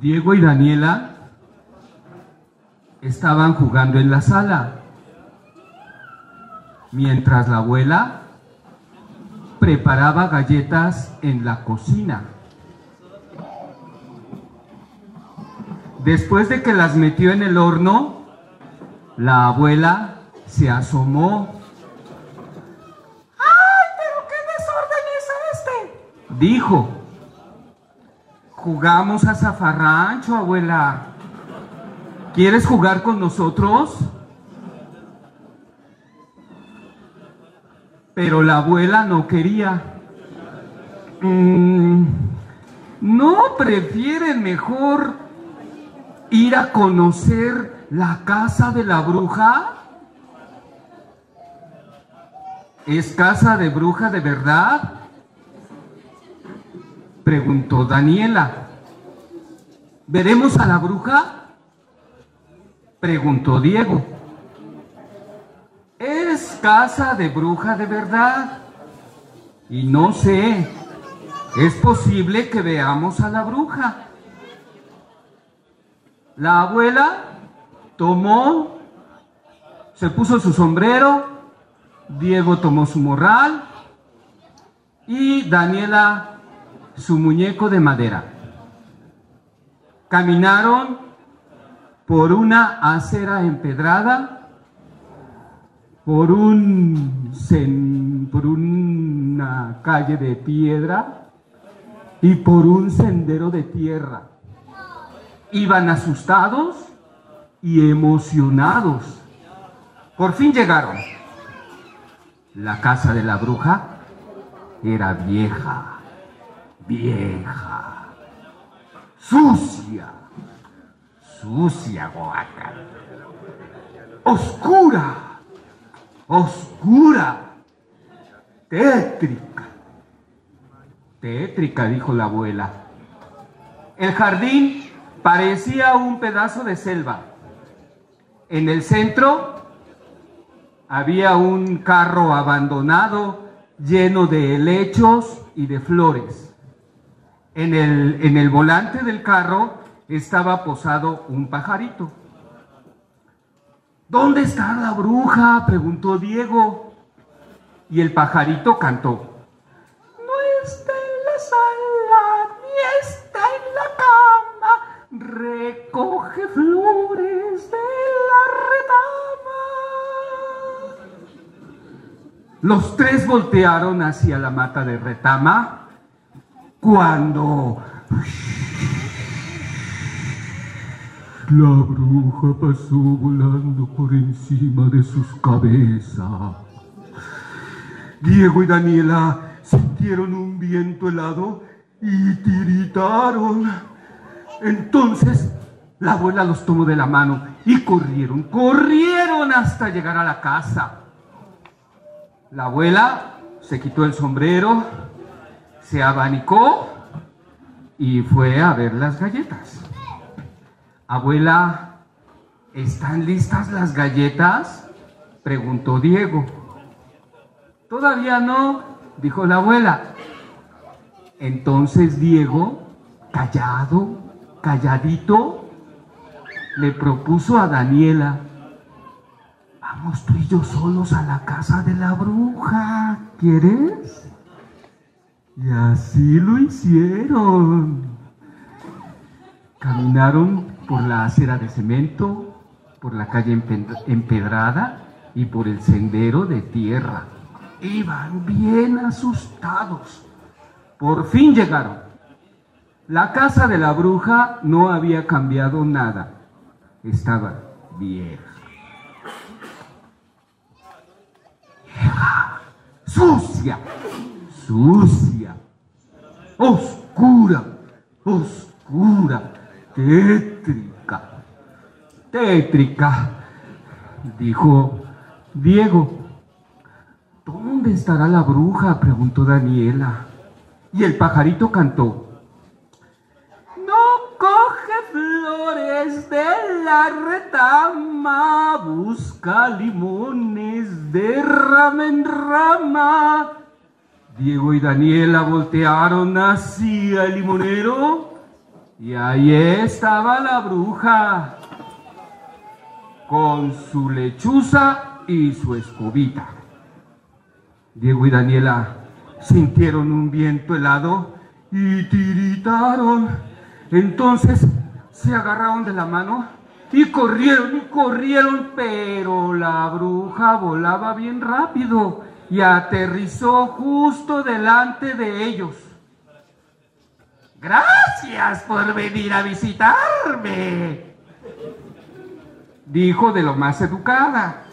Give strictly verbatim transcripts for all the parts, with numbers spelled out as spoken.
Diego y Daniela estaban jugando en la sala, mientras la abuela preparaba galletas en la cocina. Después de que las metió en el horno, la abuela se asomó. ¡Ay, pero qué desorden es este!, dijo. Jugamos a zafarrancho, abuela. ¿Quieres jugar con nosotros? Pero la abuela no quería. Mm, ¿No prefieren mejor ir a conocer la casa de la bruja? ¿Es casa de bruja de verdad?, preguntó Daniela. ¿Veremos a la bruja?, preguntó Diego. Es casa de bruja de verdad. Y no sé, es posible que veamos a la bruja. La abuela tomó, se puso su sombrero, Diego tomó su morral y Daniela su muñeco de madera. Caminaron por una acera empedrada, por un sen, por una calle de piedra y por un sendero de tierra. Iban asustados y emocionados. Por fin llegaron. La casa de la bruja era vieja, vieja, sucia, sucia, guaca, oscura, oscura, tétrica, tétrica, dijo la abuela. El jardín parecía un pedazo de selva. En el centro había un carro abandonado lleno de helechos y de flores. En el, en el volante del carro estaba posado un pajarito. ¿Dónde está la bruja?, preguntó Diego. Y el pajarito cantó. No está en la sala, ni está en la cama, recoge flores de la retama. Los tres voltearon hacia la mata de retama cuando la bruja pasó volando por encima de sus cabezas. Diego y Daniela sintieron un viento helado y tiritaron. Entonces la abuela los tomó de la mano y corrieron, corrieron hasta llegar a la casa. La abuela se quitó el sombrero, se abanicó y fue a ver las galletas. Abuela, ¿están listas las galletas?, preguntó Diego. Todavía no, dijo la abuela. Entonces Diego, callado, calladito, le propuso a Daniela: vamos tú y yo solos a la casa de la bruja, ¿quieres? Y así lo hicieron. Caminaron por la acera de cemento, por la calle empedrada y por el sendero de tierra. Iban bien asustados. Por fin llegaron. La casa de la bruja no había cambiado nada. Estaba vieja. Vieja, sucia, sucia, oscura, oscura, tétrica, tétrica, dijo Diego. ¿Dónde estará la bruja?, preguntó Daniela. Y el pajarito cantó. No coge flores de la retama, busca limones de rama en rama. Diego y Daniela voltearon hacia el limonero Y ahí estaba la bruja, con su lechuza y su escobita. Diego y Daniela sintieron un viento helado y tiritaron. Entonces se agarraron de la mano y corrieron y corrieron, pero la bruja volaba bien rápido y aterrizó justo delante de ellos. Gracias por venir a visitarme, dijo de lo más educada.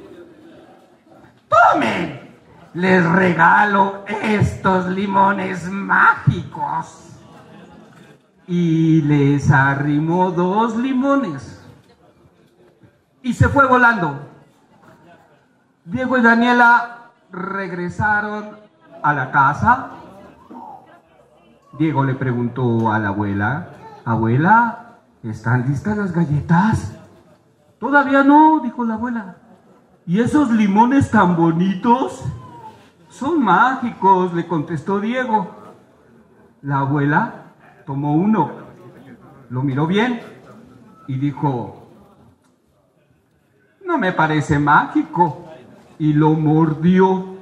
Tomen, les regalo estos limones mágicos. Y les arrimó dos limones y se fue volando. Diego y Daniela regresaron a la casa. Diego le preguntó a la abuela: abuela, ¿están listas las galletas? Todavía no, dijo la abuela. ¿Y esos limones tan bonitos? Son mágicos, le contestó Diego. La abuela tomó uno, lo miró bien y dijo: no me parece mágico, y lo mordió.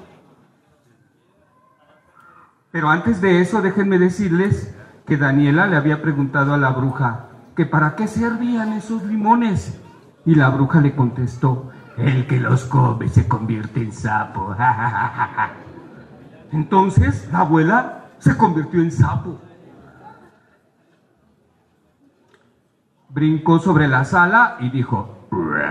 Pero antes de eso, déjenme decirles que Daniela le había preguntado a la bruja que para qué servían esos limones, y la bruja le contestó: el que los come se convierte en sapo. Entonces la abuela se convirtió en sapo. Brincó sobre la sala y dijo: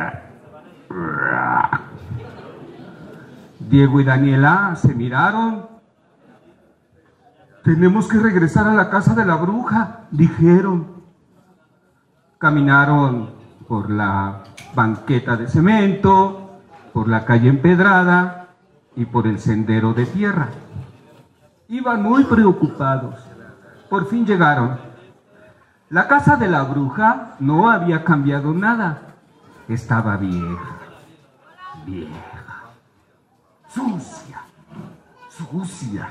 Diego y Daniela se miraron. Tenemos que regresar a la casa de la bruja, dijeron. Caminaron por la banqueta de cemento, por la calle empedrada y por el sendero de tierra. Iban muy preocupados. Por fin llegaron. La casa de la bruja no había cambiado nada. Estaba vieja, vieja, sucia, sucia,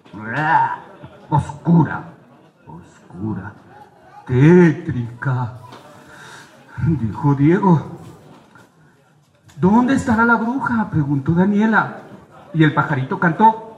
oscura, oscura, tétrica. Dijo Diego. ¿Dónde estará la bruja?, preguntó Daniela. Y el pajarito cantó: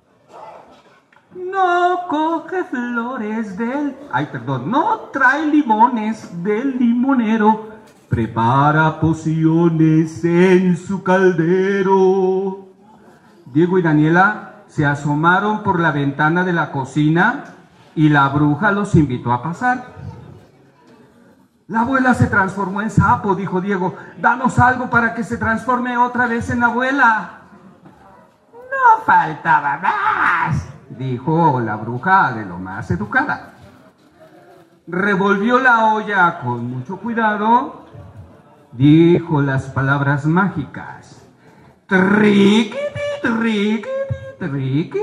no coge flores del... Ay, perdón, no trae limones del limonero, prepara pociones en su caldero. Diego y Daniela se asomaron por la ventana de la cocina y la bruja los invitó a pasar. La abuela se transformó en sapo, dijo Diego. Danos algo para que se transforme otra vez en abuela. No faltaba más, dijo la bruja de lo más educada. Revolvió la olla con mucho cuidado, dijo las palabras mágicas: triquiti, triquiti, triquiti,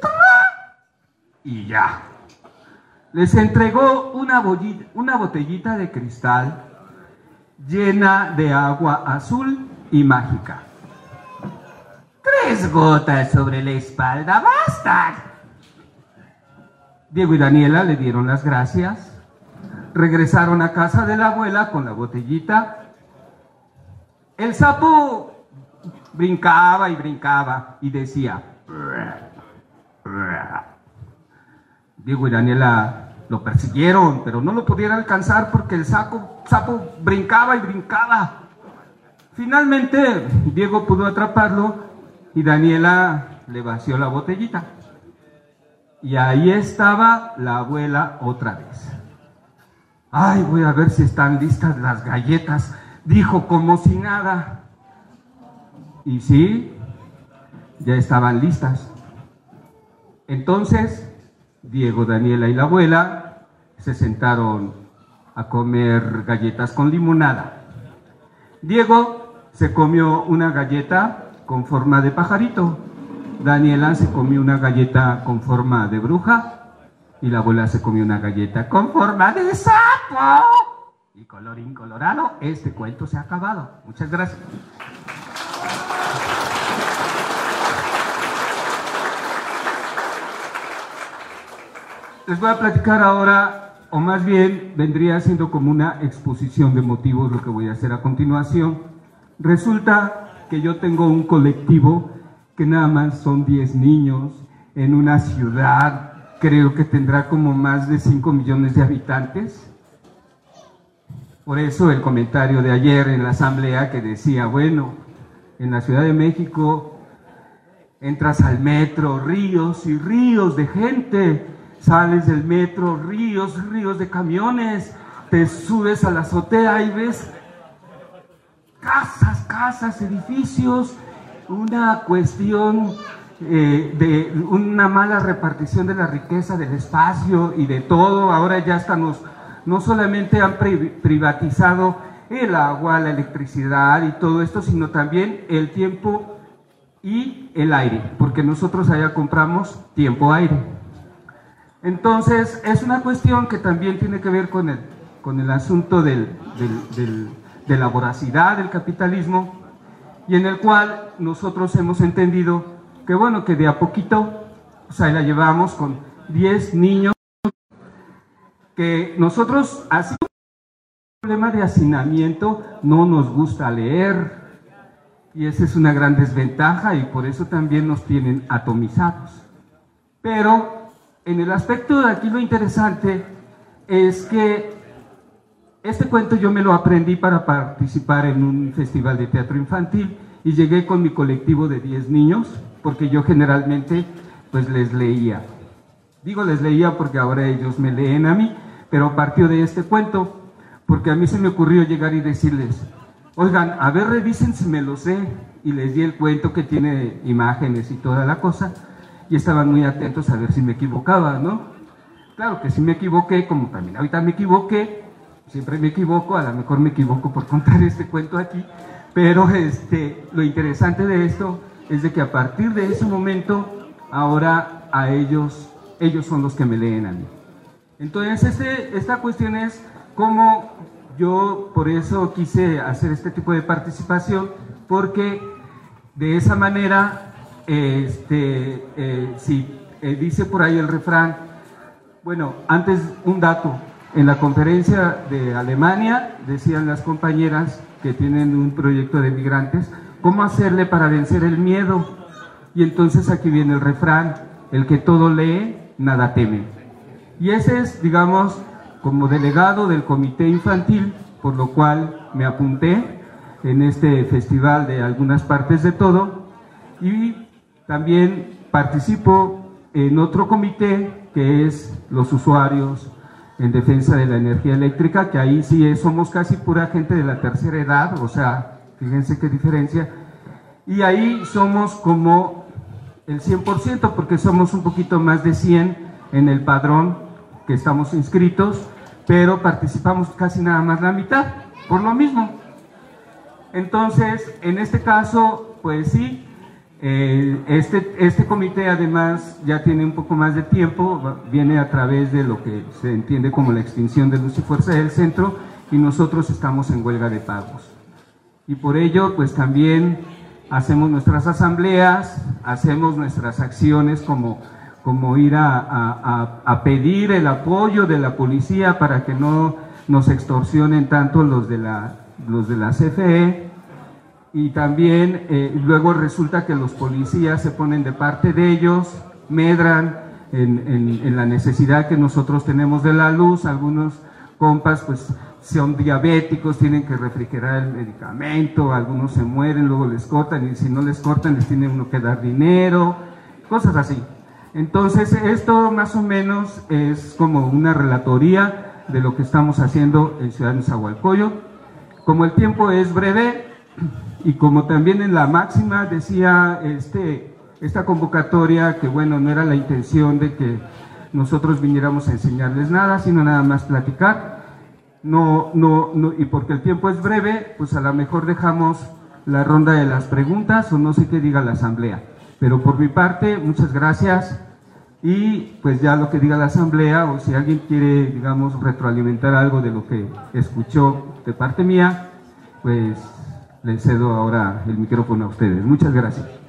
y ya. Les entregó una, bollita, una botellita de cristal llena de agua azul y mágica. Tres gotas sobre la espalda bastan. Diego y Daniela le dieron las gracias, regresaron a casa de la abuela con la botellita. El sapo brincaba y brincaba y decía: Diego y Daniela lo persiguieron, pero no lo pudieron alcanzar porque el sapo, sapo brincaba y brincaba. Finalmente Diego pudo atraparlo y Daniela le vació la botellita. Y ahí estaba la abuela otra vez. Ay, voy a ver si están listas las galletas, dijo como si nada. Y sí, ya estaban listas. Entonces Diego, Daniela y la abuela se sentaron a comer galletas con limonada. Diego se comió una galleta con forma de pajarito. Daniela se comió una galleta con forma de bruja. Y la abuela se comió una galleta con forma de sapo. Y colorín colorado, este cuento se ha acabado. Muchas gracias. Les voy a platicar ahora o más bien vendría siendo como una exposición de motivos lo que voy a hacer a continuación. Resulta que yo tengo un colectivo que nada más son diez niños en una ciudad, creo que tendrá como más de cinco millones de habitantes. Por eso el comentario de ayer en la asamblea que decía, bueno, en la Ciudad de México entras al metro, ríos y ríos de gente, sales del metro, ríos, ríos de camiones, te subes a la azotea y ves casas, casas, edificios, una cuestión eh, de una mala repartición de la riqueza, del espacio y de todo. Ahora ya estamos, no solamente han pri privatizado el agua, la electricidad y todo esto, sino también el tiempo y el aire, porque nosotros allá compramos tiempo-aire. Entonces, es una cuestión que también tiene que ver con el, con el asunto del, del, del, de la voracidad del capitalismo, y en el cual nosotros hemos entendido que, bueno, que de a poquito, o sea, la llevamos con diez niños, que nosotros, así como el problema de hacinamiento, no nos gusta leer, y esa es una gran desventaja, y por eso también nos tienen atomizados. Pero en el aspecto de aquí lo interesante es que este cuento yo me lo aprendí para participar en un festival de teatro infantil, y llegué con mi colectivo de diez niños, porque yo generalmente pues les leía. Digo les leía porque ahora ellos me leen a mí, pero partió de este cuento, porque a mí se me ocurrió llegar y decirles, oigan, a ver, revisen si me lo sé, y les di el cuento que tiene imágenes y toda la cosa, y estaban muy atentos a ver si me equivocaba, ¿no? Claro que sí me equivoqué, como también ahorita me equivoqué, siempre me equivoco, a lo mejor me equivoco por contar este cuento aquí, pero este, lo interesante de esto es de que a partir de ese momento, ahora a ellos, ellos son los que me leen a mí. Entonces, este, esta cuestión es cómo yo por eso quise hacer este tipo de participación, porque de esa manera, este, eh, si eh, dice por ahí el refrán, bueno, antes un dato, en la conferencia de Alemania decían las compañeras que tienen un proyecto de migrantes, ¿cómo hacerle para vencer el miedo? Y entonces aquí viene el refrán, el que todo lee, nada teme. Y ese es, digamos, como delegado del comité infantil, por lo cual me apunté en este festival de algunas partes de todo, y también participo en otro comité que es los usuarios en defensa de la energía eléctrica, que ahí sí es, somos casi pura gente de la tercera edad, o sea, fíjense qué diferencia, y ahí somos como el cien por ciento, porque somos un poquito más de cien en el padrón que estamos inscritos, pero participamos casi nada más la mitad, por lo mismo. Entonces, en este caso, pues sí, eh, este, este comité además ya tiene un poco más de tiempo, viene a través de lo que se entiende como la extinción de Luz y Fuerza del Centro, y nosotros estamos en huelga de pagos. Y por ello, pues también hacemos nuestras asambleas, hacemos nuestras acciones como, como ir a, a, a pedir el apoyo de la policía para que no nos extorsionen tanto los de la, los de la C F E, y también eh, luego resulta que los policías se ponen de parte de ellos, medran en, en, en la necesidad que nosotros tenemos de la luz. Algunos compas pues son diabéticos, tienen que refrigerar el medicamento, algunos se mueren, luego les cortan, y si no les cortan les tiene uno que dar dinero, cosas así. Entonces esto más o menos es como una relatoría de lo que estamos haciendo en Ciudad Nezahualcóyotl. Como el tiempo es breve, y como también en la máxima decía este, esta convocatoria, que bueno, no era la intención de que nosotros viniéramos a enseñarles nada, sino nada más platicar, no, no, no, y porque el tiempo es breve, pues a lo mejor dejamos la ronda de las preguntas, o no sé qué diga la asamblea, pero por mi parte, muchas gracias, y pues ya lo que diga la asamblea, o si alguien quiere, digamos, retroalimentar algo de lo que escuchó de parte mía, pues les cedo ahora el micrófono a ustedes. Muchas gracias.